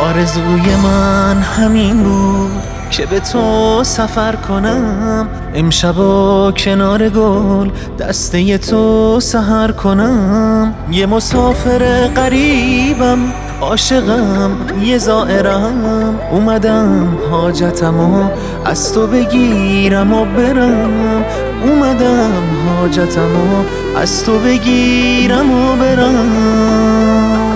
آرزوی من همین بود که به تو سفر کنم، امشبا کنار گل دسته تو سحر کنم. یه مسافر غریبم، عاشقم، یه زائرم، اومدم حاجتمو از تو بگیرم و برم. اومدم حاجتمو از تو بگیرم و برم.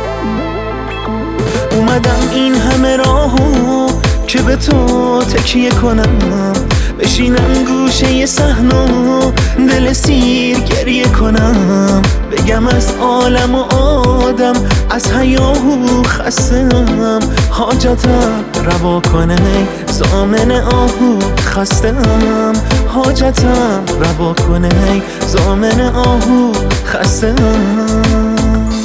اومدم این همه راهو که به تو تکیه کنم، بشینم گوشه صحنو دل سیر گریه کنم. بگم از عالم و آدم، از حیاهو خستم، حاجتم روا کنه ضامن آهو خستم. حاجتم روا کنه ضامن آهو خستم.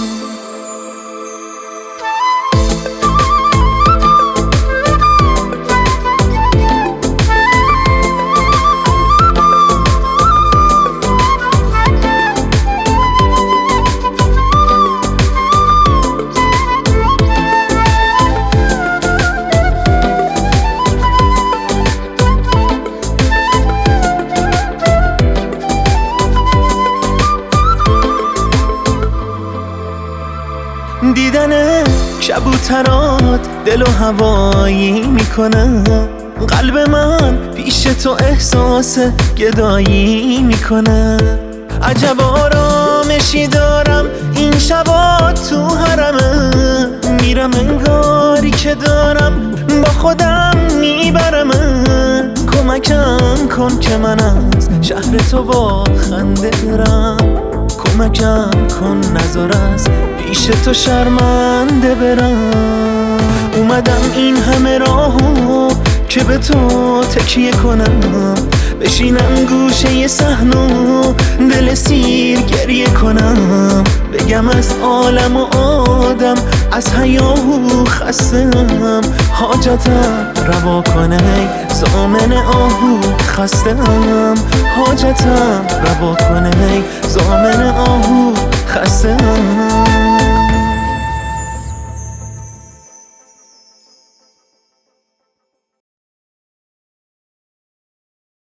دیدن کبوترات دل و هوایی میکنه، قلب من پیش تو احساس گدایی میکنه. عجب آرامشی دارم این شبا تو حرمه، میرم انگاری که دارم با خودم میبرم. کمکم کن که من از شهر تو با خنده برم، کمکم کن نذار از پیش تو شرمنده برم. اومدم این همه راهو که به تو تکیه کنم، بشینم گوشه صحنو دل سیر گریه کنم. بگم از عالم و آدم، از حیاهو خستم، حاجتم روا کنه ضامن آهو خستم. حاجتم روا کنه ضامن آهو خستم.